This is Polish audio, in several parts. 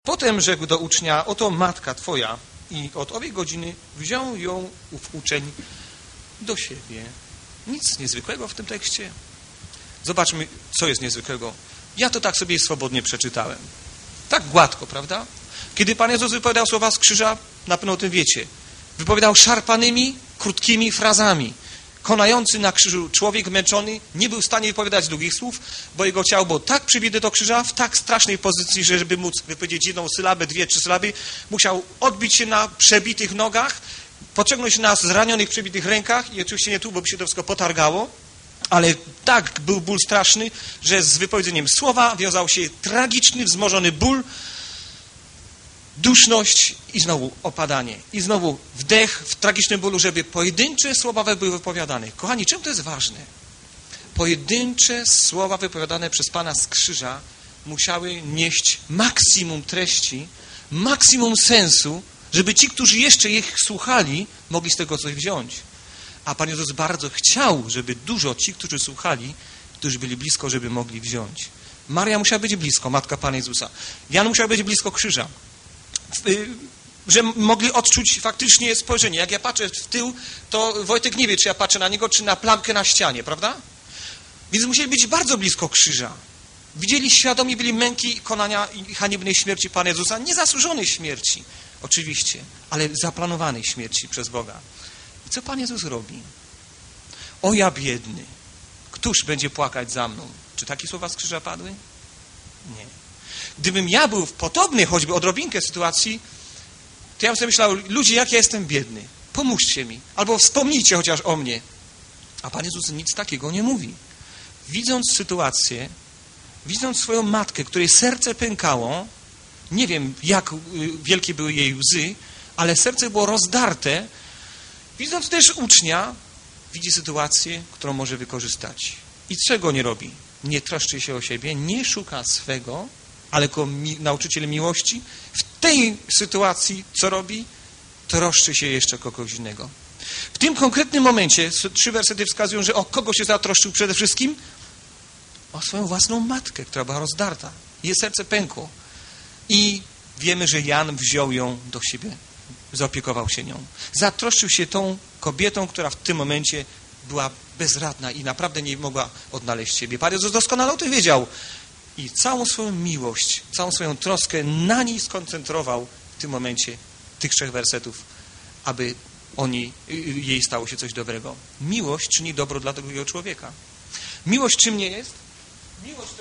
Potem rzekł do ucznia, oto matka twoja, i od owej godziny wziął ją ów uczeń do siebie. Nic niezwykłego w tym tekście. Zobaczmy, co jest niezwykłego. Ja to tak sobie swobodnie przeczytałem. Tak gładko, prawda? Kiedy Pan Jezus wypowiadał słowa z krzyża, na pewno o tym wiecie, wypowiadał szarpanymi, krótkimi frazami. Konający na krzyżu człowiek męczony nie był w stanie wypowiadać długich słów, bo jego ciało było tak przybite do krzyża, w tak strasznej pozycji, że żeby móc wypowiedzieć jedną sylabę, 2, 3 sylaby, musiał odbić się na przebitych nogach, pociągnąć się na zranionych, przebitych rękach i oczywiście nie tu, bo by się to wszystko potargało, ale tak był ból straszny, że z wypowiedzeniem słowa wiązał się tragiczny, wzmożony ból, duszność i znowu opadanie. I znowu wdech w tragicznym bólu, żeby pojedyncze słowa były wypowiadane. Kochani, czym to jest ważne? Pojedyncze słowa wypowiadane przez Pana z krzyża musiały nieść maksimum treści, maksimum sensu, żeby ci, którzy jeszcze ich słuchali, mogli z tego coś wziąć. A Pan Jezus bardzo chciał, żeby dużo ci, którzy słuchali, którzy byli blisko, żeby mogli wziąć. Maria musiała być blisko, matka Pana Jezusa. Jan musiał być blisko krzyża. Że mogli odczuć faktycznie spojrzenie. Jak ja patrzę w tył, to Wojtek nie wie, czy ja patrzę na niego, czy na plamkę na ścianie, prawda? Więc musieli być bardzo blisko krzyża. Widzieli, świadomi byli męki, konania i haniebnej śmierci Pana Jezusa. Niezasłużonej śmierci, oczywiście, ale zaplanowanej śmierci przez Boga. I co Pan Jezus robi? O ja biedny, któż będzie płakać za mną? Czy takie słowa z krzyża padły? Nie. Gdybym ja był w podobnej choćby odrobinkę sytuacji, to ja bym sobie myślał, ludzie, jak ja jestem biedny, pomóżcie mi, albo wspomnijcie chociaż o mnie. A Pan Jezus nic takiego nie mówi. Widząc sytuację, widząc swoją matkę, której serce pękało, nie wiem, jak wielkie były jej łzy, ale serce było rozdarte, widząc też ucznia, widzi sytuację, którą może wykorzystać. I czego nie robi? Nie troszczy się o siebie, nie szuka swego, ale jako nauczyciel miłości w tej sytuacji co robi? Troszczy się jeszcze o kogoś innego. W tym konkretnym momencie 3 wersety wskazują, że o kogo się zatroszczył przede wszystkim? O swoją własną matkę, która była rozdarta. Jej serce pękło. I wiemy, że Jan wziął ją do siebie, zaopiekował się nią. Zatroszczył się tą kobietą, która w tym momencie była bezradna i naprawdę nie mogła odnaleźć siebie. Pan Jezus doskonale o tym wiedział. I całą swoją miłość, całą swoją troskę na niej skoncentrował w tym momencie tych 3 wersetów, aby jej stało się coś dobrego. Miłość czyni dobro dla drugiego człowieka. Miłość czym nie jest? Miłość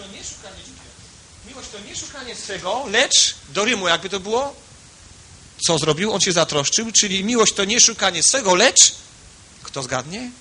to nie szukanie swego, lecz do Rymu jakby to było, co zrobił? On się zatroszczył, czyli miłość to nie szukanie swego, lecz kto zgadnie?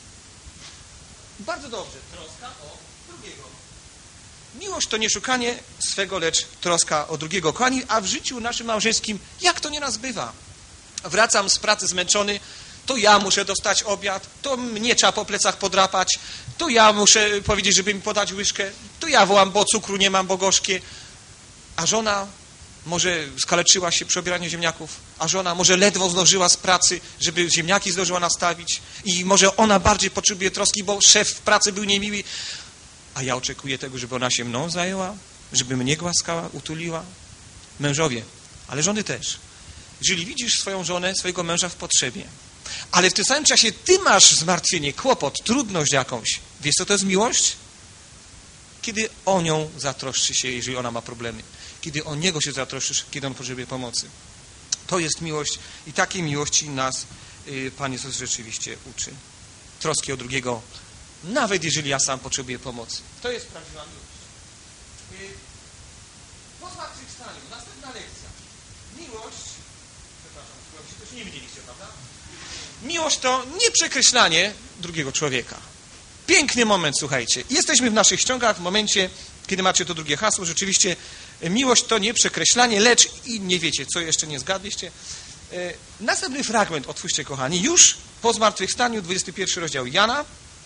Bardzo dobrze, troska o drugiego. Miłość to nie szukanie swego, lecz troska o drugiego. Kochani, a w życiu naszym małżeńskim, jak to nieraz bywa? Wracam z pracy zmęczony, to ja muszę dostać obiad, to mnie trzeba po plecach podrapać, to ja muszę powiedzieć, żeby mi podać łyżkę, to ja wołam, bo cukru nie mam, bo gorzkie. A żona może skaleczyła się przy obieraniu ziemniaków, a żona może ledwo zdążyła z pracy, żeby ziemniaki zdążyła nastawić i może ona bardziej potrzebuje troski, bo szef w pracy był niemiły. A ja oczekuję tego, żeby ona się mną zajęła, żeby mnie głaskała, utuliła. Mężowie, ale żony też. Jeżeli widzisz swoją żonę, swojego męża w potrzebie, ale w tym samym czasie ty masz zmartwienie, kłopot, trudność jakąś, wiesz co to jest miłość? Kiedy o nią zatroszczy się, jeżeli ona ma problemy. Kiedy o niego się zatroszczysz, kiedy on potrzebuje pomocy. To jest miłość i takiej miłości nas Pan Jezus rzeczywiście uczy. Troski o drugiego, nawet jeżeli ja sam potrzebuję pomocy. To jest prawdziwa miłość. Po zmartwychwstaniu, następna lekcja. Miłość, przepraszam, to nie widzieliście, prawda? Miłość to nie przekreślanie drugiego człowieka. Piękny moment, słuchajcie. Jesteśmy w naszych ściągach w momencie, kiedy macie to drugie hasło. Rzeczywiście miłość to nie przekreślanie, lecz i nie wiecie, co jeszcze nie zgadliście. Następny fragment, otwórzcie kochani. Już po zmartwychwstaniu, 21 rozdział Jana.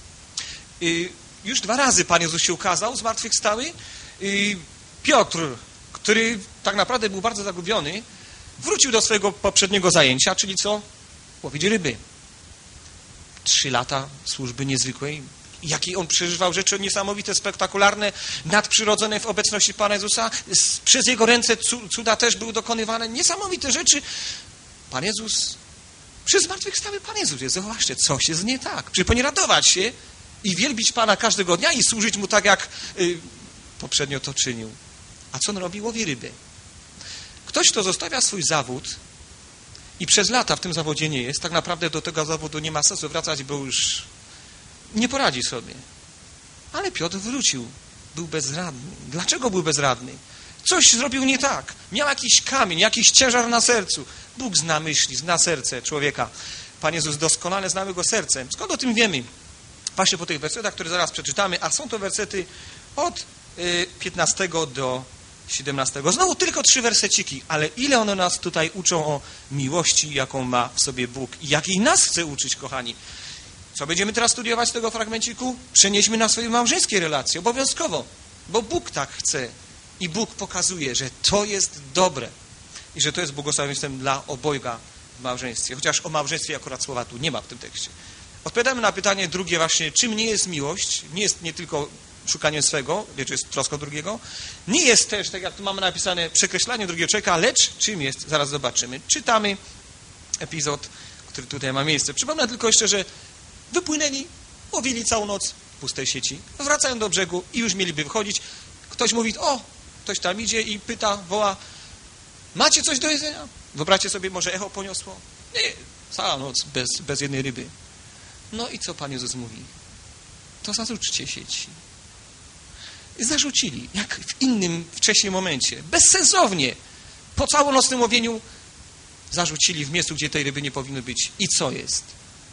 Już 2 razy Pan Jezus się ukazał, zmartwychwstały. Piotr, który tak naprawdę był bardzo zagubiony, wrócił do swojego poprzedniego zajęcia, czyli co? Łowić ryby. 3 lata służby niezwykłej, jakie on przeżywał rzeczy niesamowite, spektakularne, nadprzyrodzone w obecności Pana Jezusa. Przez Jego ręce cuda też były dokonywane, niesamowite rzeczy. Pan Jezus, przez zmartwychwstały Pan Jezus jest. Zobaczcie, coś jest nie tak. Przypomnij radować się i wielbić Pana każdego dnia i służyć Mu tak, jak poprzednio to czynił. A co on robi? Łowi ryby. Ktoś, kto zostawia swój zawód i przez lata w tym zawodzie nie jest, tak naprawdę do tego zawodu nie ma sensu wracać, bo już nie poradzi sobie. Ale Piotr wrócił. Był bezradny. Dlaczego był bezradny? Coś zrobił nie tak. Miał jakiś kamień, jakiś ciężar na sercu. Bóg zna myśli, zna serce człowieka. Pan Jezus doskonale znał jego serce. Skąd o tym wiemy? Właśnie po tych wersetach, które zaraz przeczytamy, a są to wersety od 15 do 17. Znowu tylko 3 werseciki, ale ile one nas tutaj uczą o miłości, jaką ma w sobie Bóg i jakiej nas chce uczyć, kochani. Co będziemy teraz studiować z tego fragmenciku? Przenieśmy na swoje małżeńskie relacje, obowiązkowo, bo Bóg tak chce i Bóg pokazuje, że to jest dobre i że to jest błogosławieństwem dla obojga w małżeństwie. Chociaż o małżeństwie akurat słowa tu nie ma w tym tekście. Odpowiadamy na pytanie drugie właśnie, czym nie jest miłość? Nie jest nie tylko szukaniem swego, wiecie, jest troską drugiego. Nie jest też, tak jak tu mamy napisane, przekreślanie drugiego człowieka, lecz czym jest? Zaraz zobaczymy. Czytamy epizod, który tutaj ma miejsce. Przypomnę tylko jeszcze, że wypłynęli, łowili całą noc w pustej sieci, wracają do brzegu i już mieliby wychodzić. Ktoś mówi, o, ktoś tam idzie i pyta, woła, macie coś do jedzenia? Wyobraźcie sobie, może echo poniosło? Nie, cała noc bez jednej ryby. No i co Pan Jezus mówi? To zarzućcie sieci. Zarzucili, jak w innym wcześniej momencie. Bezsensownie. Po całonocnym łowieniu zarzucili w miejscu, gdzie tej ryby nie powinno być. I co jest?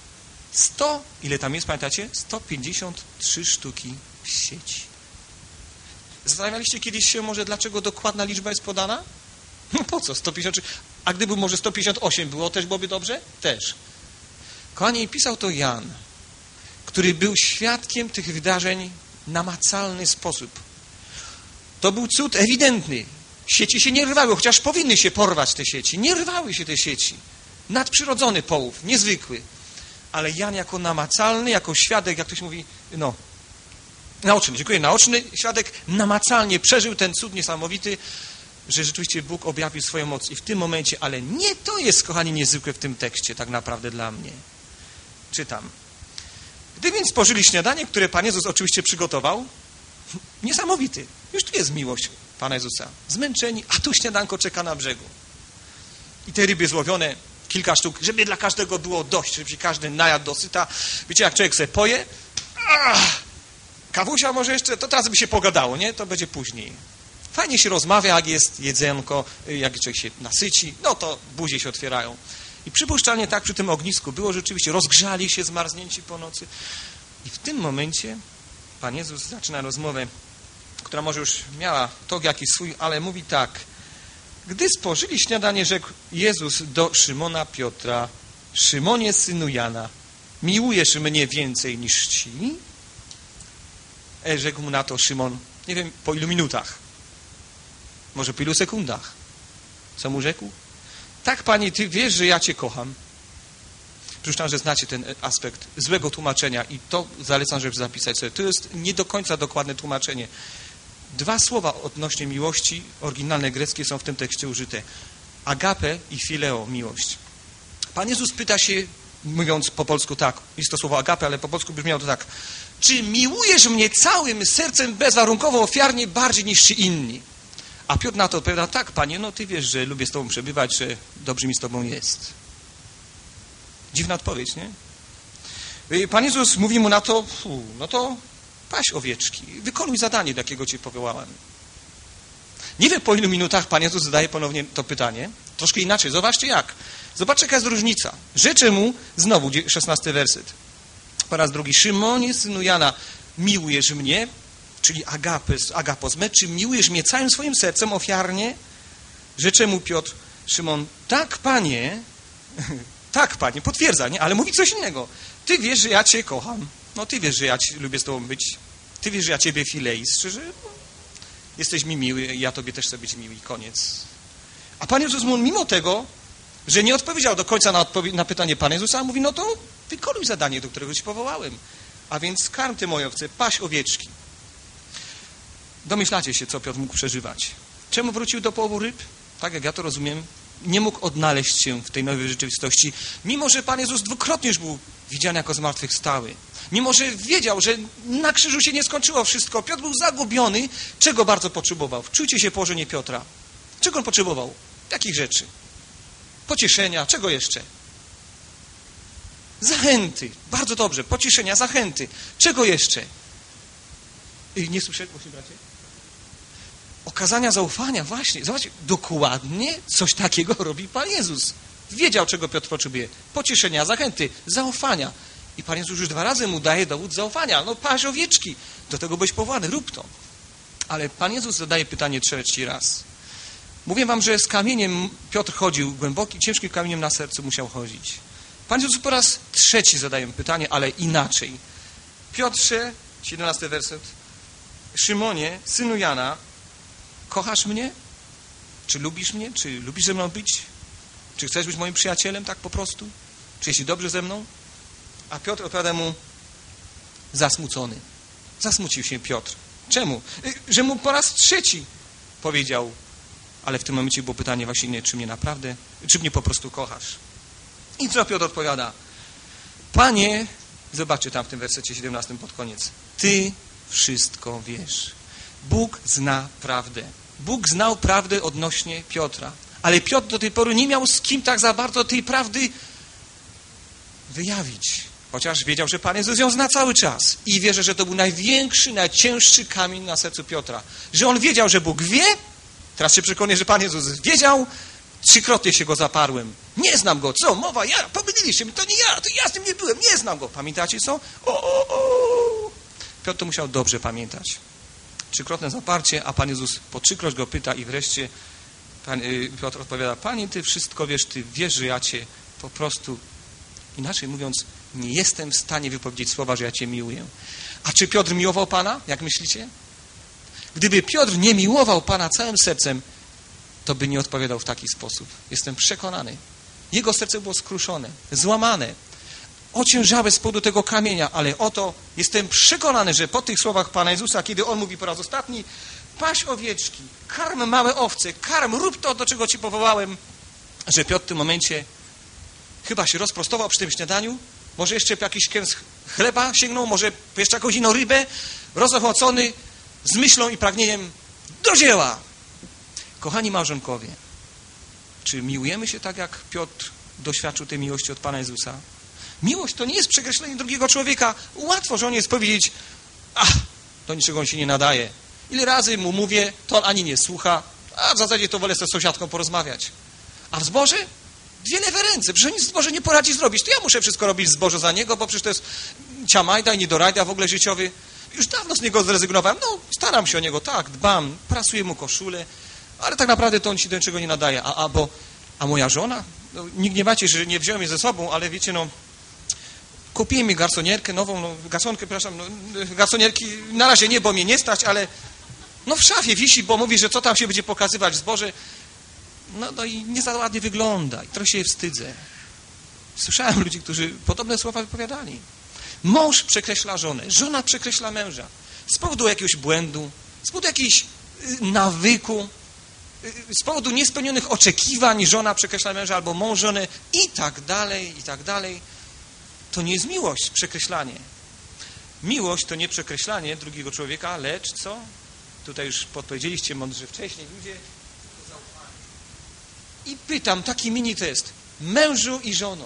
Ile tam jest, pamiętacie? 153 sztuki w sieci. Zastanawialiście kiedyś się może, dlaczego dokładna liczba jest podana? No po co? 153. A gdyby może 158 było, też byłoby dobrze? Też. Kochani, pisał to Jan, który był świadkiem tych wydarzeń w namacalny sposób. To był cud ewidentny. Sieci się nie rwały, chociaż powinny się porwać te sieci. Nie rwały się te sieci. Nadprzyrodzony połów, niezwykły. Ale Jan jako namacalny, jako świadek, jak ktoś mówi, naoczny świadek namacalnie przeżył ten cud niesamowity, że rzeczywiście Bóg objawił swoją moc. I w tym momencie, ale nie to jest, kochani, niezwykłe w tym tekście tak naprawdę dla mnie. Czytam. Gdy więc spożyli śniadanie, które Pan Jezus oczywiście przygotował, niesamowity. Już tu jest miłość Pana Jezusa. Zmęczeni, a tu śniadanko czeka na brzegu. I te ryby złowione, kilka sztuk, żeby dla każdego było dość, żeby się każdy najadł dosyta. Wiecie, jak człowiek sobie poje, kawusia może jeszcze, to teraz by się pogadało, nie? To będzie później. Fajnie się rozmawia, jak jest jedzonko, jak człowiek się nasyci, no to buzie się otwierają. I przypuszczalnie tak przy tym ognisku było rzeczywiście, rozgrzali się, zmarznięci po nocy. I w tym momencie Pan Jezus zaczyna rozmowę, która może już miała tok jakiś swój, ale mówi tak. Gdy spożyli śniadanie, rzekł Jezus do Szymona Piotra, Szymonie, synu Jana, miłujesz mnie więcej niż ci? Rzekł mu na to Szymon, nie wiem po ilu minutach, może po ilu sekundach. Co mu rzekł? Tak, Panie, Ty wiesz, że ja Cię kocham. Przypuszczam, że znacie ten aspekt złego tłumaczenia i to zalecam, żeby zapisać sobie. To jest nie do końca dokładne tłumaczenie. 2 słowa odnośnie miłości, oryginalne greckie, są w tym tekście użyte. Agape i phileo, miłość. Pan Jezus pyta się, mówiąc po polsku tak, jest to słowo agape, ale po polsku brzmiało to tak. Czy miłujesz mnie całym sercem, bezwarunkowo, ofiarnie, bardziej niż ci inni? A Piotr na to odpowiada, tak, Panie, no Ty wiesz, że lubię z Tobą przebywać, że dobrze mi z Tobą jest. Dziwna odpowiedź, nie? Pan Jezus mówi mu na to, no to paś owieczki, wykonuj zadanie, do jakiego Cię powołałem. Nie wiem, po ilu minutach Pan Jezus zadaje ponownie to pytanie. Troszkę inaczej. Zobaczcie jak. Zobaczcie, jaka jest różnica. Rzeczy mu, znowu 16 werset. Po raz drugi. Szymonie, synu Jana, miłujesz mnie, czyli agapos, czy miłujesz mnie całym swoim sercem, ofiarnie? Rzeczy mu Piotr, Szymon, tak, Panie, potwierdza, nie? Ale mówi coś innego. Ty wiesz, że ja Cię kocham. No, Ty wiesz, że ja lubię z Tobą być. Ty wiesz, że ja Ciebie filei. Szczerze, jesteś mi miły, ja Tobie też chcę być miły. Koniec. A Pan Jezus mu mimo tego, że nie odpowiedział do końca na pytanie Pana Jezusa, mówi, no to wykonuj zadanie, do którego Cię powołałem. a więc karm te moje owce, paś owieczki. Domyślacie się, co Piotr mógł przeżywać. Czemu wrócił do połowu ryb? Tak jak ja to rozumiem, nie mógł odnaleźć się w tej nowej rzeczywistości, mimo że Pan Jezus dwukrotnie już był widziany jako zmartwychwstały. Mimo że wiedział, że na krzyżu się nie skończyło wszystko. Piotr był zagubiony. Czego bardzo potrzebował? Wczujcie się położenie Piotra. Czego on potrzebował? Jakich rzeczy? Pocieszenia. Czego jeszcze? Zachęty. Bardzo dobrze. Pocieszenia, zachęty. Czego jeszcze? Nie słyszę, właśnie bracie? Okazania zaufania, właśnie. Zobaczcie, dokładnie coś takiego robi Pan Jezus. Wiedział, czego Piotr potrzebuje. Pocieszenia, zachęty, zaufania. I Pan Jezus już 2 razy mu daje dowód zaufania. No patrz owieczki, do tego byś powołany, rób to. Ale Pan Jezus zadaje pytanie 3. raz. Mówię wam, że z kamieniem Piotr chodził, głębokim, ciężkim kamieniem na sercu musiał chodzić. Pan Jezus po raz 3 zadaje pytanie, ale inaczej. Piotrze, 17 werset. Szymonie, synu Jana, kochasz mnie? Czy lubisz mnie? Czy lubisz ze mną być? Czy chcesz być moim przyjacielem tak po prostu? Czy jesteś dobrze ze mną? A Piotr odpowiada mu zasmucony. Zasmucił się Piotr. Czemu? Że mu po raz 3 powiedział, ale w tym momencie było pytanie właśnie nie, czy mnie naprawdę, czy mnie po prostu kochasz. I co Piotr odpowiada? Panie, zobaczcie tam w tym wersecie 17 pod koniec. Ty wszystko wiesz. Bóg zna prawdę. Bóg znał prawdę odnośnie Piotra. Ale Piotr do tej pory nie miał z kim tak za bardzo tej prawdy wyjawić. Chociaż wiedział, że Pan Jezus ją zna cały czas. I wierzę, że to był największy, najcięższy kamień na sercu Piotra. Że on wiedział, że Bóg wie. Teraz się przekonuję, że Pan Jezus wiedział. 3-krotnie się go zaparłem. Nie znam go. Co? Mowa? Ja? Pomyliliście mi. To nie ja. To ja z tym nie byłem. Nie znam go. Pamiętacie co? Piotr to musiał dobrze pamiętać. 3-krotne zaparcie, a Pan Jezus po 3-kroć go pyta i wreszcie Piotr odpowiada, Panie, Ty wszystko wiesz, Ty wiesz, że ja Cię po prostu, inaczej mówiąc, nie jestem w stanie wypowiedzieć słowa, że ja Cię miłuję. A czy Piotr miłował Pana? Jak myślicie? Gdyby Piotr nie miłował Pana całym sercem, to by nie odpowiadał w taki sposób. Jestem przekonany. Jego serce było skruszone, złamane, ociężałe z powodu tego kamienia, ale oto jestem przekonany, że po tych słowach Pana Jezusa, kiedy On mówi po raz ostatni, paś owieczki, karm małe owce, karm, rób to, do czego Ci powołałem, że Piotr w tym momencie chyba się rozprostował przy tym śniadaniu, może jeszcze po jakiś kęs chleba sięgnął, może jeszcze jakąś inną rybę, rozochocony, z myślą i pragnieniem do dzieła. Kochani małżonkowie, czy miłujemy się tak, jak Piotr doświadczył tej miłości od Pana Jezusa? Miłość to nie jest przekreślenie drugiego człowieka. Łatwo żonie jest powiedzieć, do niczego on się nie nadaje. Ile razy mu mówię, to on ani nie słucha, a w zasadzie to wolę z sąsiadką porozmawiać. A w zborze? 2 lewe ręce. Przecież nic w zborze nie poradzi zrobić. To ja muszę wszystko robić w zborze za niego, bo przecież to jest ciamajda i niedorajda w ogóle życiowy. Już dawno z niego zrezygnowałem. No, staram się o niego, tak, dbam, prasuję mu koszulę, ale tak naprawdę to on się do niczego nie nadaje. A moja żona? No, nie gniewacie, że nie wziąłem jej ze sobą, ale wiecie, no, kupiłem mi garsonierkę nową, garsonierki na razie nie, bo mnie nie stać, ale no w szafie wisi, bo mówi, że co tam się będzie pokazywać w zborze. No i nie za ładnie wygląda i trochę się wstydzę. Słyszałem ludzi, którzy podobne słowa wypowiadali. Mąż przekreśla żonę, żona przekreśla męża. Z powodu jakiegoś błędu, z powodu jakiegoś nawyku, z powodu niespełnionych oczekiwań żona przekreśla męża albo mąż żonę i tak dalej, i tak dalej. To nie jest miłość, przekreślanie. Miłość to nie przekreślanie drugiego człowieka, lecz co? Tutaj już podpowiedzieliście mądrze wcześniej, ludzie, to zaufanie. I pytam, taki mini test. Mężu i żono,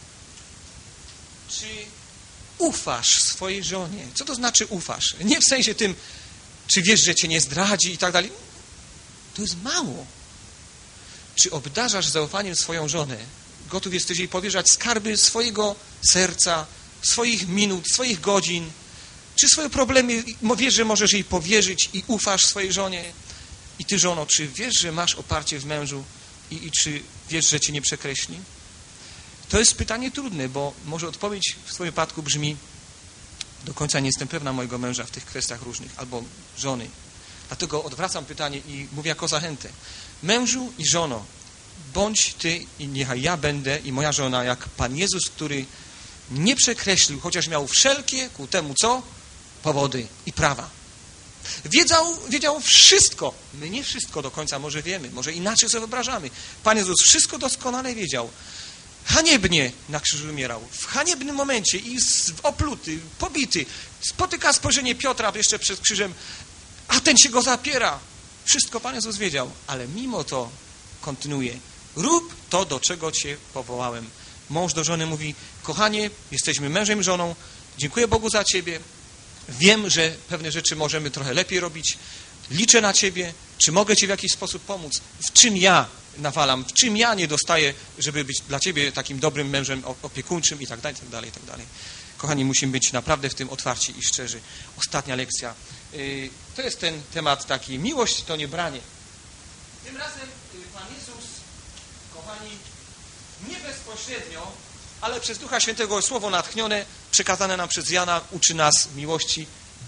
czy ufasz swojej żonie? Co to znaczy ufasz? Nie w sensie tym, czy wiesz, że cię nie zdradzi i tak dalej. To jest mało. Czy obdarzasz zaufaniem swoją żonę? Gotów jesteś jej powierzać skarby swojego serca, swoich minut, swoich godzin? Czy swoje problemy wiesz, że możesz jej powierzyć i ufasz swojej żonie? I ty, żono, czy wiesz, że masz oparcie w mężu i czy wiesz, że cię nie przekreśli? To jest pytanie trudne, bo może odpowiedź w swoim wypadku brzmi: do końca nie jestem pewna mojego męża w tych kwestiach różnych, albo żony. Dlatego odwracam pytanie i mówię jako zachętę. Mężu i żono, bądź ty i niechaj ja będę i moja żona jak Pan Jezus, który nie przekreślił, chociaż miał wszelkie ku temu co? Powody i prawa. Wiedział wszystko. My nie wszystko do końca może wiemy, może inaczej sobie wyobrażamy. Pan Jezus wszystko doskonale wiedział. Haniebnie na krzyżu umierał. W haniebnym momencie i opluty, pobity. Spotyka spojrzenie Piotra jeszcze przed krzyżem, a ten się go zapiera. Wszystko Pan Jezus wiedział, ale mimo to kontynuuje. Rób to, do czego Cię powołałem. Mąż do żony mówi, kochanie, jesteśmy mężem i żoną, dziękuję Bogu za Ciebie. Wiem, że pewne rzeczy możemy trochę lepiej robić. Liczę na Ciebie. Czy mogę Ci w jakiś sposób pomóc? W czym ja nawalam? W czym ja nie dostaję, żeby być dla Ciebie takim dobrym mężem opiekuńczym i tak dalej, i tak dalej, i tak dalej. Kochani, musimy być naprawdę w tym otwarci i szczerzy. Ostatnia lekcja. To jest ten temat taki. Miłość to nie branie. Tym razem Pan Jezus, kochani, nie bezpośrednio, ale przez Ducha Świętego słowo natchnione, przekazane nam przez Jana, uczy nas miłości.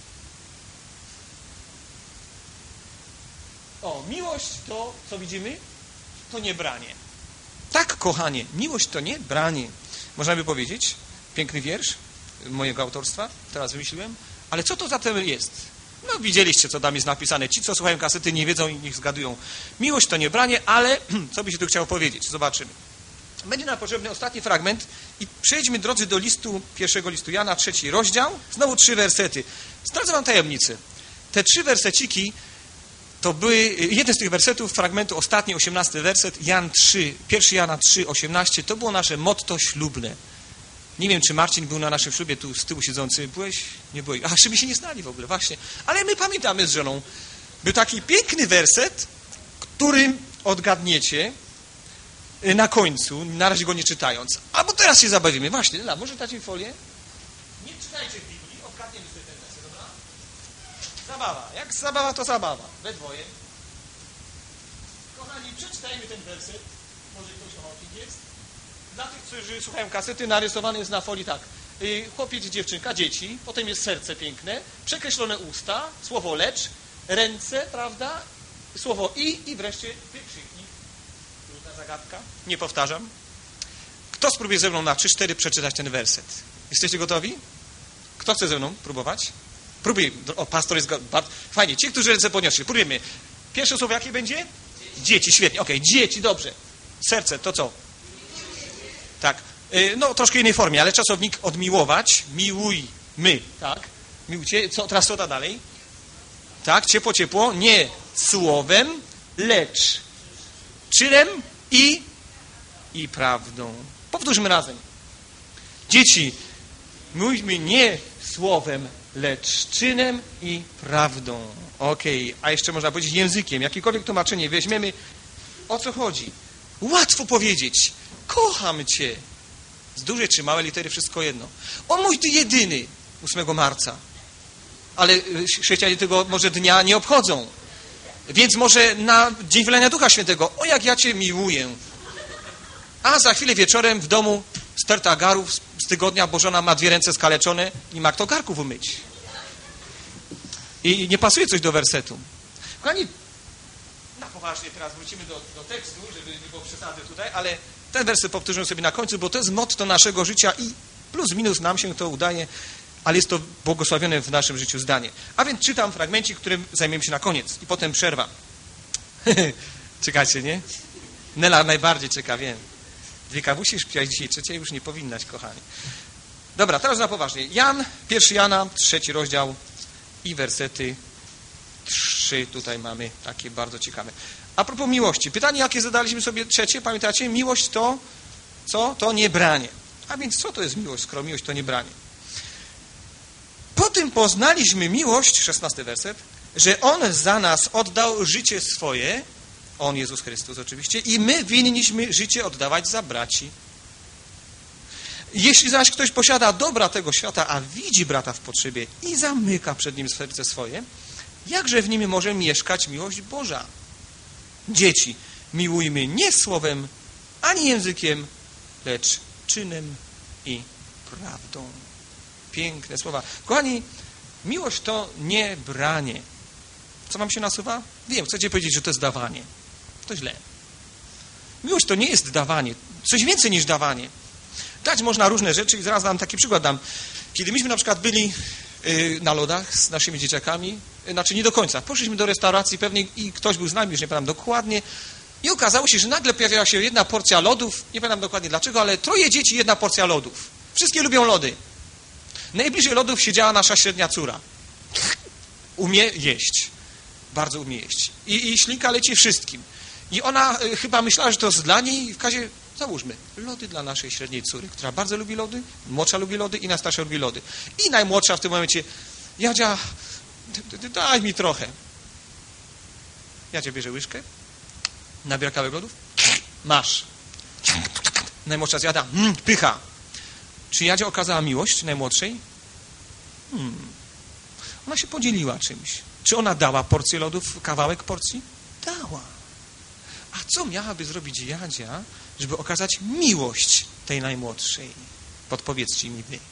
Miłość to, co widzimy, to nie branie. Tak, kochanie, miłość to nie branie. Można by powiedzieć, piękny wiersz mojego autorstwa, teraz wymyśliłem, ale co to zatem jest? No widzieliście, co tam jest napisane. Ci, co słuchają kasety, nie wiedzą i niech zgadują. Miłość to nie branie, ale co by się tu chciało powiedzieć? Zobaczymy. Będzie nam potrzebny ostatni fragment i przejdźmy, drodzy, do pierwszego listu Jana, 3 rozdział, znowu 3 wersety. Zdradzę wam tajemnicę. Te 3 werseciki to były, jeden z tych wersetów, fragmentu ostatni, 18 werset, 1 Jana 3, 18, to było nasze motto ślubne. Nie wiem, czy Marcin był na naszym ślubie, tu z tyłu siedzący. Byłeś? Nie byłeś. A, żeby się nie znali w ogóle, właśnie. Ale my pamiętamy z żoną. Był taki piękny werset, którym odgadniecie na końcu, na razie go nie czytając. Albo teraz się zabawimy. Właśnie, Lela, może dać mi folię? Nie czytajcie w Biblii, odgadniemy sobie ten werset, dobra? Zabawa. Jak zabawa, to zabawa. We dwoje. Kochani, przeczytajmy ten werset. Może ktoś ochotnik jest. Dla tych, którzy słuchają kasety, narysowany jest na folii tak. Chłopiec, dziewczynka, dzieci, potem jest serce piękne, przekreślone usta, słowo lecz, ręce, prawda? Słowo i wreszcie wykrzyknik. Trudna zagadka. Nie powtarzam. Kto spróbuje ze mną na 3-4 przeczytać ten werset? Jesteście gotowi? Kto chce ze mną próbować? Próbuj. O, pastor jest bardzo fajnie. Ci, którzy ręce podnieśli, próbujemy. Pierwsze słowo jakie będzie? Dzieci, świetnie. Okej, dzieci, dobrze. Serce, to co? Tak. No, troszkę innej formie, ale czasownik odmiłować. Miłujmy, tak? Miłujcie. Teraz co da dalej? Tak, ciepło, ciepło. Nie słowem, lecz czynem i prawdą. Powtórzmy razem. Dzieci, miłujmy nie słowem, lecz czynem i prawdą. Okej, a jeszcze można powiedzieć językiem. Jakiekolwiek tłumaczenie weźmiemy. O co chodzi? Łatwo powiedzieć. Kocham Cię. Z dużej czy małej litery wszystko jedno. O mój Ty jedyny. 8 marca. Ale chrześcijanie tego może dnia nie obchodzą. Więc może na Dzień Wylania Ducha Świętego. O, jak ja Cię miłuję. A za chwilę wieczorem w domu sterta garów z tygodnia, bo żona ma 2 ręce skaleczone i ma kto garków umyć. I nie pasuje coś do wersetu. Kochani, na poważnie teraz wrócimy do tekstu, żeby nie było przesady tutaj, ale ten werset powtórzymy sobie na końcu, bo to jest motto naszego życia i plus minus nam się to udaje, ale jest to błogosławione w naszym życiu zdanie. A więc czytam fragmencik, którym zajmiemy się na koniec i potem przerwa. Czekacie, nie? Nela najbardziej czeka, wiem. 2 kawusi śpiać dzisiaj, 3 już nie powinnaś, kochani. Dobra, teraz na poważnie. 1 Jana, 3 rozdział i wersety 3 tutaj mamy, takie bardzo ciekawe. A propos miłości. Pytanie, jakie zadaliśmy sobie 3, pamiętacie? Miłość to co? To nie branie. A więc co to jest miłość, skoro miłość to nie branie? Po tym poznaliśmy miłość, 16 werset, że On za nas oddał życie swoje, On, Jezus Chrystus oczywiście, i my winniśmy życie oddawać za braci. Jeśli zaś ktoś posiada dobra tego świata, a widzi brata w potrzebie i zamyka przed nim serce swoje, jakże w nim może mieszkać miłość Boża? Dzieci, miłujmy nie słowem, ani językiem, lecz czynem i prawdą. Piękne słowa. Kochani, miłość to nie branie. Co wam się nasuwa? Wiem, chcecie powiedzieć, że to jest dawanie. To źle. Miłość to nie jest dawanie. Coś więcej niż dawanie. Dać można różne rzeczy i zaraz wam taki przykład dam. Kiedy myśmy na przykład byli na lodach z naszymi dzieciakami, znaczy nie do końca, poszliśmy do restauracji pewnej i ktoś był z nami, już nie pamiętam dokładnie, i okazało się, że nagle pojawiła się jedna porcja lodów, nie pamiętam dokładnie dlaczego, ale 3 dzieci, 1 porcja lodów. Wszystkie lubią lody. Najbliżej lodów siedziała nasza średnia córa. Umie jeść. Bardzo umie jeść. I ślinka leci wszystkim. I ona chyba myślała, że to jest dla niej i w kazie załóżmy, lody dla naszej średniej córy, która bardzo lubi lody, młodsza lubi lody i najstarsza lubi lody. I najmłodsza w tym momencie, Jadzia, daj mi trochę. Jadzia bierze łyżkę, nabiera kawałek lodów, masz. Najmłodsza zjada, pycha. Czy Jadzia okazała miłość najmłodszej? Ona się podzieliła czymś. Czy ona dała porcję lodów, kawałek porcji? Dała. A co miałaby zrobić Jadzia, żeby okazać miłość tej najmłodszej? Podpowiedzcie mi wy.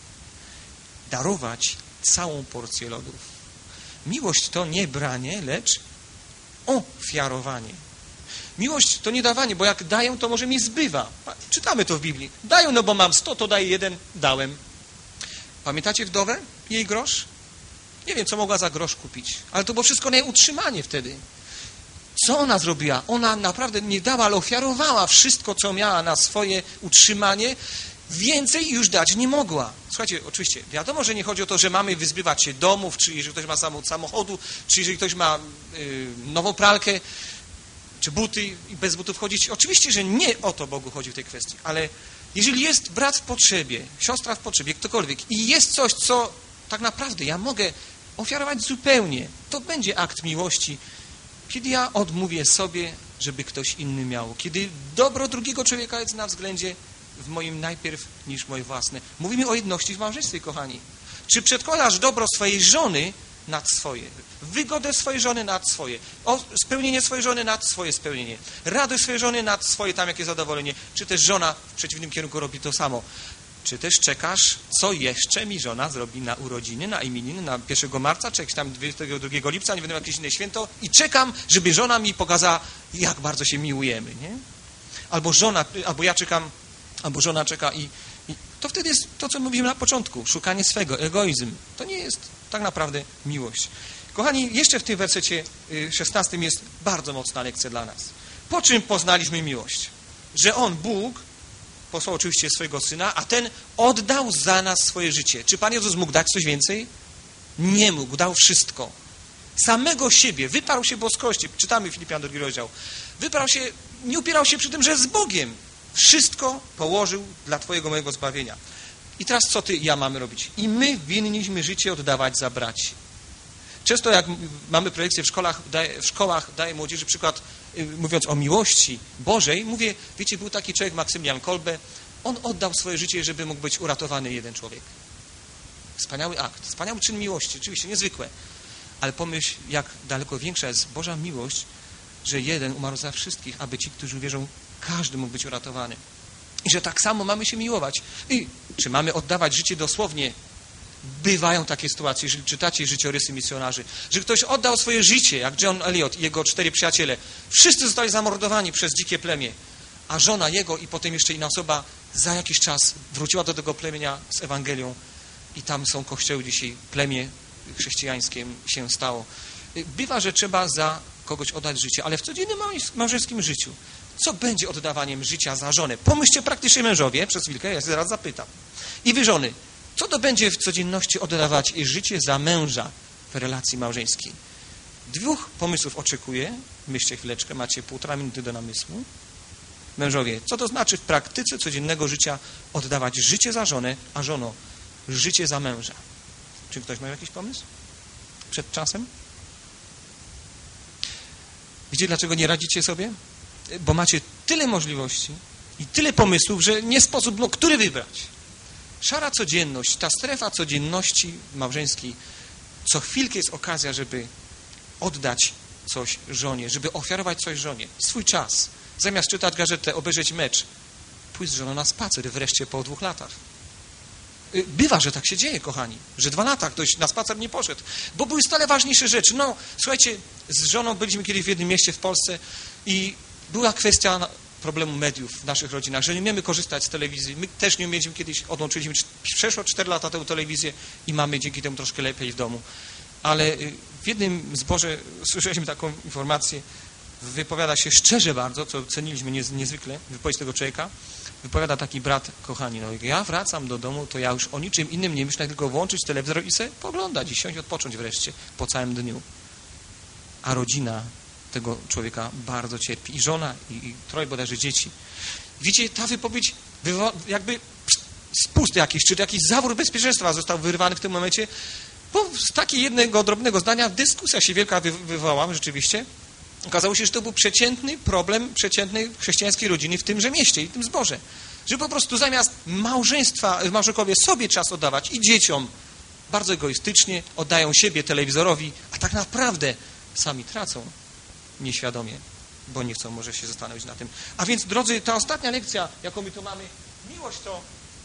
Darować całą porcję lodów. Miłość to nie branie, lecz ofiarowanie. Miłość to nie dawanie, bo jak daję, to może mi zbywa. Czytamy to w Biblii. Daję, no bo mam 100, to daję 1, dałem. Pamiętacie wdowę? Jej grosz? Nie wiem, co mogła za grosz kupić, ale to było wszystko na jej utrzymanie wtedy. Co ona zrobiła? Ona naprawdę nie dała, ale ofiarowała wszystko, co miała na swoje utrzymanie. Więcej już dać nie mogła. Słuchajcie, oczywiście, wiadomo, że nie chodzi o to, że mamy wyzbywać się domów, czy jeżeli ktoś ma samochodu, czy jeżeli ktoś ma nową pralkę, czy buty i bez butów chodzić. Oczywiście, że nie o to Bogu chodzi w tej kwestii, ale jeżeli jest brat w potrzebie, siostra w potrzebie, ktokolwiek i jest coś, co tak naprawdę ja mogę ofiarować zupełnie, to będzie akt miłości, kiedy ja odmówię sobie, żeby ktoś inny miał. Kiedy dobro drugiego człowieka jest na względzie w moim najpierw niż moje własne. Mówimy o jedności w małżeństwie, kochani. Czy przedkładasz dobro swojej żony nad swoje, wygodę swojej żony nad swoje, spełnienie swojej żony nad swoje spełnienie, radość swojej żony nad swoje tam jakie zadowolenie, czy też żona w przeciwnym kierunku robi to samo. Czy też czekasz, co jeszcze mi żona zrobi na urodziny, na imieniny, na 1 marca, czy tam 22 lipca, nie będę jakieś inne święto i czekam, żeby żona mi pokazała, jak bardzo się miłujemy, nie? Albo ja czekam, albo żona czeka i to wtedy jest to, co mówimy na początku, szukanie swego, egoizm. To nie jest tak naprawdę miłość. Kochani, jeszcze w tym wersecie 16 jest bardzo mocna lekcja dla nas. Po czym poznaliśmy miłość? Że On, Bóg, posłał oczywiście swojego Syna, a ten oddał za nas swoje życie. Czy Pan Jezus mógł dać coś więcej? Nie mógł, dał wszystko. Samego siebie, wyparł się boskości. Czytamy Filipian 2 rozdział. Wyparł się, nie upierał się przy tym, że jest z Bogiem. Wszystko położył dla Twojego, mojego zbawienia. I teraz co Ty i ja mamy robić? I my winniśmy życie oddawać za braci. Często jak mamy prelekcje w szkołach daję młodzieży przykład, mówiąc o miłości Bożej, mówię, wiecie, był taki człowiek, Maksymilian Kolbe, on oddał swoje życie, żeby mógł być uratowany jeden człowiek. Wspaniały akt, wspaniały czyn miłości, oczywiście niezwykłe, ale pomyśl, jak daleko większa jest Boża miłość, że jeden umarł za wszystkich, aby ci, którzy uwierzą, każdy mógł być uratowany. I że tak samo mamy się miłować. I czy mamy oddawać życie dosłownie? Bywają takie sytuacje, jeżeli czytacie życiorysy misjonarzy, że ktoś oddał swoje życie, jak John Eliot i jego 4 przyjaciele. Wszyscy zostali zamordowani przez dzikie plemię, a żona jego i potem jeszcze inna osoba za jakiś czas wróciła do tego plemienia z Ewangelią i tam są kościoły dzisiaj, plemię chrześcijańskie się stało. Bywa, że trzeba za kogoś oddać życie, ale w codziennym małżeńskim życiu co będzie oddawaniem życia za żonę? Pomyślcie praktycznie mężowie, przez chwilkę, ja się zaraz zapytam. I wy żony, co to będzie w codzienności oddawać życie za męża w relacji małżeńskiej? 2 pomysłów oczekuję. Myślcie chwileczkę, macie 1,5 minuty do namysłu. Mężowie, co to znaczy w praktyce codziennego życia oddawać życie za żonę, a żono, życie za męża? Czy ktoś ma jakiś pomysł? Przed czasem? Wiecie, dlaczego nie radzicie sobie? Bo macie tyle możliwości i tyle pomysłów, że nie sposób, który wybrać. Szara codzienność, ta strefa codzienności małżeńskiej, co chwilkę jest okazja, żeby oddać coś żonie, żeby ofiarować coś żonie. Swój czas. Zamiast czytać gazetę, obejrzeć mecz, pójść z żoną na spacer wreszcie po 2 latach. Bywa, że tak się dzieje, kochani, że 2 lata ktoś na spacer nie poszedł, bo były stale ważniejsze rzeczy. No, słuchajcie, z żoną byliśmy kiedyś w jednym mieście w Polsce i była kwestia problemu mediów w naszych rodzinach, że nie umiemy korzystać z telewizji. My też nie umieliśmy kiedyś, odłączyliśmy przeszło 4 lata temu telewizję i mamy dzięki temu troszkę lepiej w domu. Ale w jednym zborze słyszeliśmy taką informację, wypowiada się szczerze bardzo, co ceniliśmy niezwykle, wypowiedź tego człowieka, wypowiada taki brat, kochani, no jak ja wracam do domu, to ja już o niczym innym nie myślę, tylko włączyć telewizor i sobie poglądać i siąść, odpocząć wreszcie po całym dniu. A rodzina tego człowieka bardzo cierpi. I żona, i 3 bodajże dzieci. Widzicie, ta wypowiedź jakby spust jakiś, czy jakiś zawór bezpieczeństwa został wyrwany w tym momencie, bo z takiego jednego drobnego zdania dyskusja się wielka wywołała rzeczywiście. Okazało się, że to był przeciętny problem przeciętnej chrześcijańskiej rodziny w tymże mieście i w tym zborze. Że po prostu zamiast małżonkowie sobie czas oddawać i dzieciom bardzo egoistycznie oddają siebie telewizorowi, a tak naprawdę sami tracą nieświadomie, bo nie chcą może się zastanowić na tym. A więc, drodzy, ta ostatnia lekcja, jaką my tu mamy, miłość to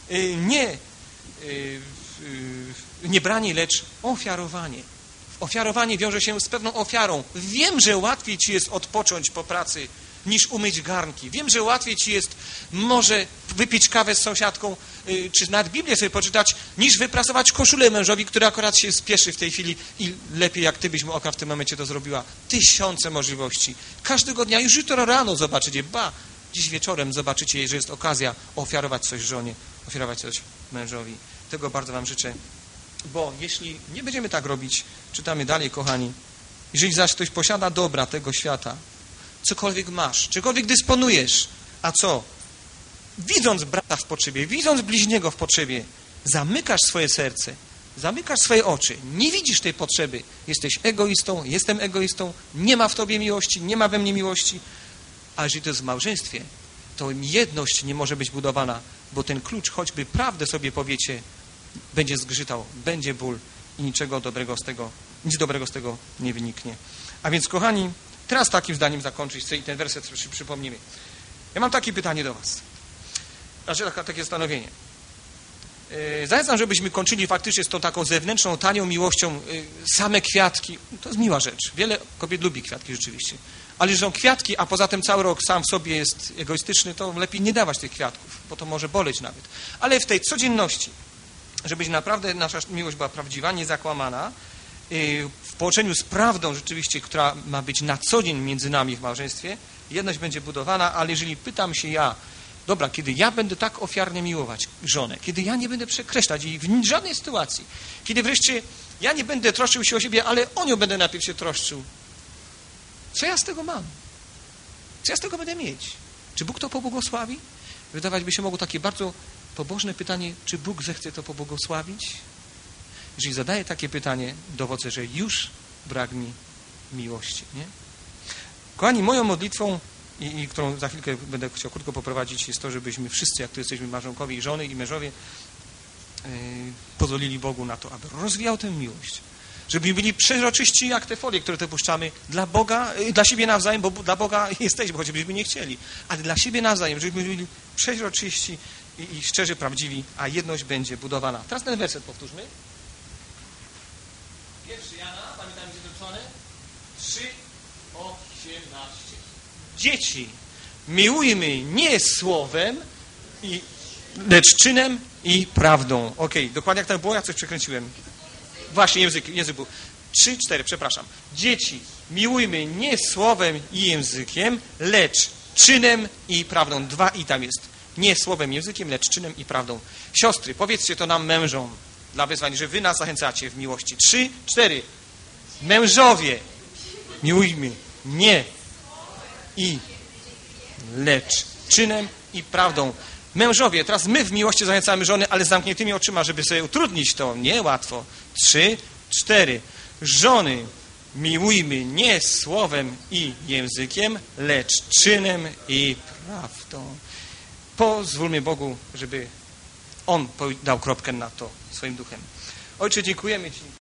nie branie, lecz ofiarowanie. Ofiarowanie wiąże się z pewną ofiarą. Wiem, że łatwiej ci jest odpocząć po pracy, niż umyć garnki. Wiem, że łatwiej ci jest może wypić kawę z sąsiadką, czy nawet Biblię sobie poczytać, niż wyprasować koszulę mężowi, który akurat się spieszy w tej chwili i lepiej jak ty byś mu w tym momencie to zrobiła. 1000 możliwości. Każdego dnia, już jutro rano zobaczycie, dziś wieczorem zobaczycie, że jest okazja ofiarować coś żonie, ofiarować coś mężowi. Tego bardzo wam życzę. Bo jeśli nie będziemy tak robić, czytamy dalej, kochani, jeżeli zaś ktoś posiada dobra tego świata, cokolwiek masz, czegokolwiek dysponujesz, a co? Widząc brata w potrzebie, widząc bliźniego w potrzebie, zamykasz swoje serce, zamykasz swoje oczy, nie widzisz tej potrzeby, jesteś egoistą, jestem egoistą, nie ma w tobie miłości, nie ma we mnie miłości, a jeżeli to jest w małżeństwie, to jedność nie może być budowana, bo ten klucz, choćby prawdę sobie powiecie, będzie zgrzytał, będzie ból i nic dobrego z tego nie wyniknie. A więc, kochani, teraz takim zdaniem zakończyć chcę i ten werset przypomnimy. Ja mam takie pytanie do was. Znaczy takie zastanowienie. Zachęcam, żebyśmy kończyli faktycznie z tą taką zewnętrzną, tanią miłością, same kwiatki. To jest miła rzecz. Wiele kobiet lubi kwiatki rzeczywiście. Ale że są kwiatki, a poza tym cały rok sam w sobie jest egoistyczny, to lepiej nie dawać tych kwiatków, bo to może boleć nawet. Ale w tej codzienności, żeby naprawdę nasza miłość była prawdziwa, niezakłamana, w połączeniu z prawdą rzeczywiście, która ma być na co dzień między nami w małżeństwie, jedność będzie budowana, ale jeżeli pytam się dobra, kiedy ja będę tak ofiarnie miłować żonę, kiedy ja nie będę przekreślać jej w żadnej sytuacji, kiedy wreszcie ja nie będę troszczył się o siebie, ale o nią będę najpierw się troszczył, co ja z tego mam? Co ja z tego będę mieć? Czy Bóg to pobłogosławi? Wydawać by się mogło takie bardzo pobożne pytanie, czy Bóg zechce to pobłogosławić? Jeżeli zadaję takie pytanie, dowodzę, że już brak mi miłości. Nie? Kochani, moją modlitwą, i którą za chwilkę będę chciał krótko poprowadzić, jest to, żebyśmy wszyscy, jak tu jesteśmy małżonkowie i żony i mężowie, pozwolili Bogu na to, aby rozwijał tę miłość. Żebyśmy byli przeźroczyści jak te folie, które te puszczamy dla Boga, dla siebie nawzajem, bo dla Boga jesteśmy, choćbyśmy nie chcieli, ale dla siebie nawzajem, żebyśmy byli przeźroczyści i szczerzy, prawdziwi, a jedność będzie budowana. Teraz ten werset powtórzmy. 1 Jana, pamiętamy, gdzie napisane? 3:18. Dzieci, miłujmy nie słowem, lecz czynem i prawdą. Okej, dokładnie jak to było, ja coś przekręciłem. Właśnie, język był. 3:4, przepraszam. Dzieci, miłujmy nie słowem i językiem, lecz czynem i prawdą. 2 i tam jest. Nie słowem, językiem, lecz czynem i prawdą. Siostry, powiedzcie to nam mężom dla wyzwań, że wy nas zachęcacie w miłości. 3:4. Mężowie, miłujmy nie i lecz czynem i prawdą. Mężowie, teraz my w miłości zachęcamy żony, ale z zamkniętymi oczyma, żeby sobie utrudnić to. Niełatwo. 3:4. Żony, miłujmy nie słowem i językiem, lecz czynem i prawdą. Pozwólmy Bogu, żeby On dał kropkę na to swoim duchem. Ojcze, dziękujemy Ci.